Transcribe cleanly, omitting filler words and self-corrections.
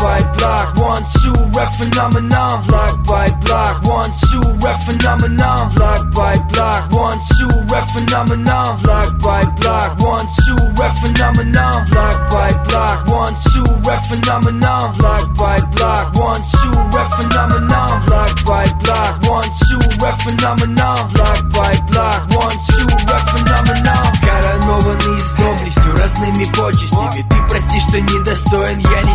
by block, 1, 2, rap phenomenon. Block by block, 1, 2, rap phenomenon. Block by block, 1, 2, rap phenomenon. Block by block, 1, 2, rap phenomenon. Block by block, 1, 2, rap phenomenon. Block by block, 1, 2, rap phenomenon. Block by block, 1, 2, rap phenomenon. Block by block, 1, 2, rap phenomenon. Коронованный с доблестью, разными почестями. Ты прости, что недостоин, я не